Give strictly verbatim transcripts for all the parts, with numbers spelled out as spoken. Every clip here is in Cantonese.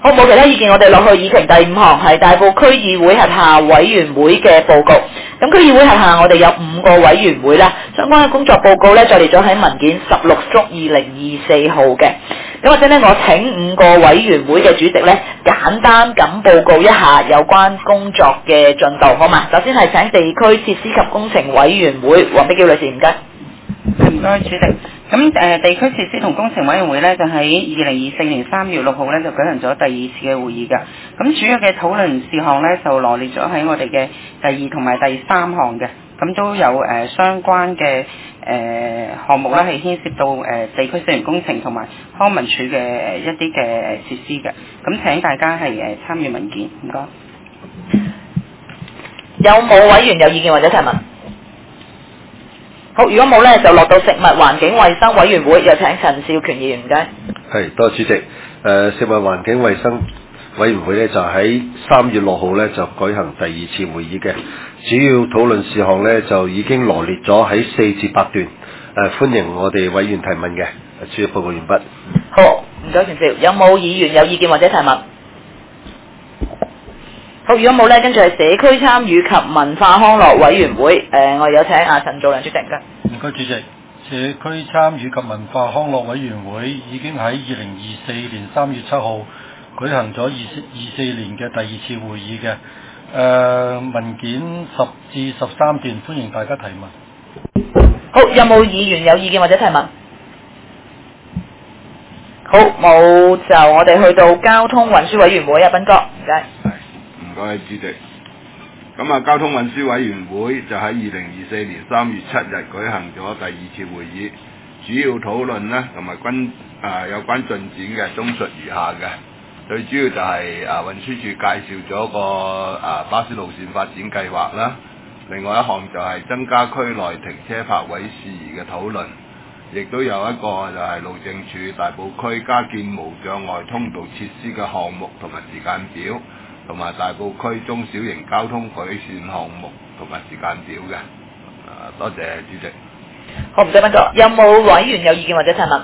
好，冇其他意見，我哋落去議程第五項係大埔區議會轄下委員會嘅報告。咁區議會轄下我哋有五個委員會啦，相關嘅工作報告咧就列咗喺文件十六足二零二四號嘅。咁或者咧，我請五個委員會嘅主席咧，簡單咁報告一下有關工作嘅進度，好嘛？首先係請地區設施及工程委員會黃碧嬌女士，唔該。 唔該，主席。咁誒、呃、地區設施同工程委員會咧，就喺二零二四年三月六號咧，就舉行咗第二次嘅會議㗎。咁主要嘅討論事項咧，就羅列咗喺我哋嘅第二同埋第三項嘅。咁都有誒、呃、相關嘅誒、呃、項目咧，係牽涉到誒、呃、地區資源工程同埋康文署嘅誒一啲嘅誒設施嘅。咁請大家係誒參與文件，唔該。 有冇委員有意見或者提問？好，如果冇咧，就落到食物環境衞生委員會，有請陳少權議員，唔該。 係，多謝主席。誒、呃，食物環境衞生委員會咧就喺三月六號咧就舉行第二次會議嘅，主要討論事項咧就已經羅列咗喺四至八段。誒、呃，歡迎我哋委員提問嘅。主要報告完畢。 好，唔該，陳少。有冇議員有意見或者提問？好，如果冇咧，跟住係社區參與及文化康樂委員會，誒、呃，我有請阿陳祖良主席嘅。 唔該，主席。社區參與及文化康樂委員會已經喺二零二四年三月七號舉行咗二二四年嘅第二次會議嘅。誒、呃，文件十至十三段，歡迎大家提問。 好，有冇議員有意見或者提問？好，冇就我哋去到交通運輸委員會啊，斌哥，唔該。 唔該，主席。咁啊，交通運輸委員會就喺二零二四年三月七日舉行咗第二次會議，主要討論呢同埋關啊有關進展嘅綜述如下嘅。最主要就係啊運輸署介紹咗個啊巴士路線發展計劃啦，另外一項就係增加區內停車泊位事宜嘅討論，亦都有一個就係路政署大埔區加建無障礙通道設施嘅項目同埋時間表，同埋大埔區中小型交通改善項目同埋時間表嘅。啊，多謝主席。 好，唔該，斌哥。有冇委員有意見或者提問？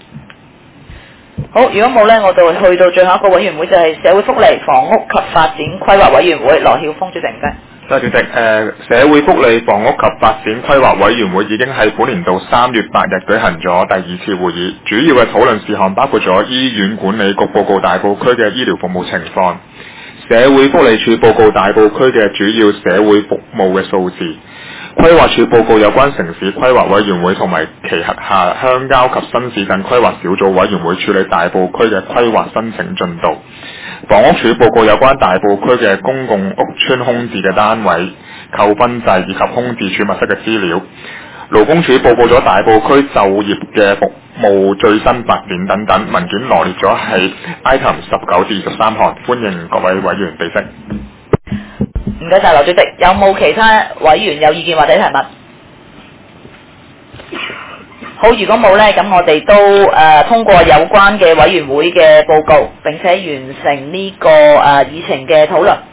好，如果冇咧，我就去到最後一個委員會，就係、是、社會福利、房屋及發展規劃委員會，羅曉峰主席，唔該。 多謝主席。誒、呃，社會福利、房屋及發展規劃委員會已經喺本年度三月八日舉行咗第二次會議，主要嘅討論事項包括咗醫院管理局報告大埔區嘅醫療服務情況。社會福利署報告大埔區嘅主要社會服務嘅數字，規劃署報告有關城市規劃委員會同埋其轄下鄉郊及新市鎮規劃小組委員會處理大埔區嘅規劃申請進度，房屋署報告有關大埔區嘅公共屋邨空置嘅單位、扣分制以及空置儲物室嘅資料，勞工處報告咗大埔區就業嘅服務最新發展等等，文件羅列咗係 item 十九至二十三項，歡迎各位委員備悉。 唔該晒，羅主席。有冇其他委員有意見或者提問？好，如果冇咧，咁我哋都誒、呃、通過有關嘅委員會嘅報告，並且完成呢、這個誒、呃、議程嘅討論。